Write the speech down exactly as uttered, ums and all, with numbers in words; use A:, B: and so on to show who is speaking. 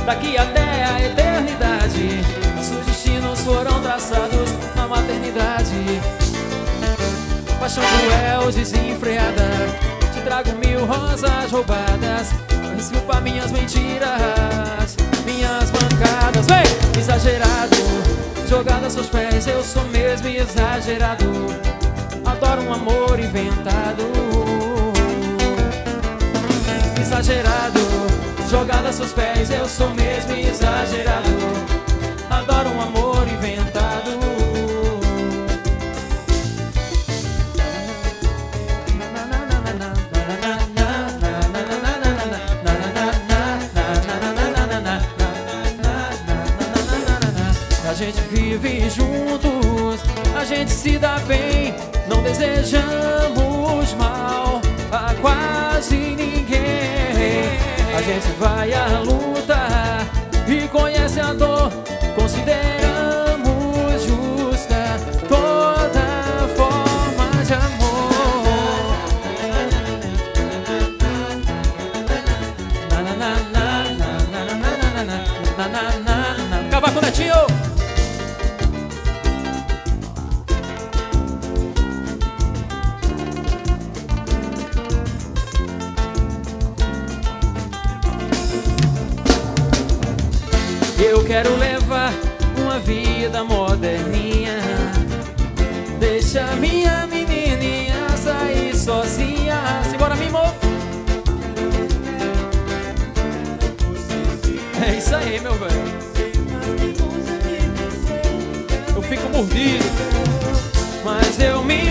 A: daqui até a eternidade. Nossos destinos foram traçados na maternidade. Paixão cruel, desenfreada, te trago mil rosas roubadas. Desculpa minhas mentiras, minhas bancadas. Vem! Exagerado, jogado a seus pés, eu sou mesmo exagerado. Adoro um amor inventado. Exagerado, jogado a seus pés, eu sou mesmo exagerado. Adoro um amor inventado. A gente vive juntos, a gente se dá bem, não desejamos mal a quase ninguém. A gente vai à luta e conhece a dor, consideramos justa toda forma de amor. Na na na na na na na na na na na. Cavaco Netinho! Eu quero levar uma vida moderninha. Deixa minha menininha sair sozinha. Simbora, Mimo! É isso aí, meu velho. Eu fico mordido, mas eu me